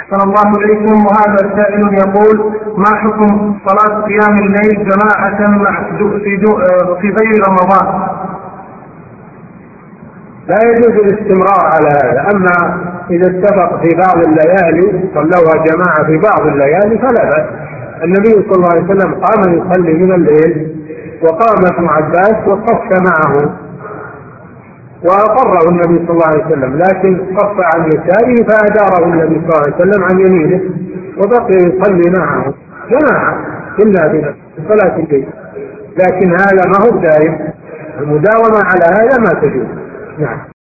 أحسن الله إليكم. وهذا السائل يقول: ما حكم صلاة قيام الليل جماعة في غير رمضان؟ لا يجوز الاستمرار على هذا. أما إذا اتفق في بعض الليالي صلوها جماعة في بعض الليالي فلا بأس. النبي صلى الله عليه وسلم قام يصلي من الليل وقام ابن عباس وصف معه وأقره النبي صلى الله عليه وسلم، لكن صف عن يساره فأداره النبي صلى الله عليه وسلم عن يمينه وبقي يصلي معه جماعة إلا بصلاة الليل. لكن هذا ما هو دائم، المداومة على هذا ما تجوز. نعم.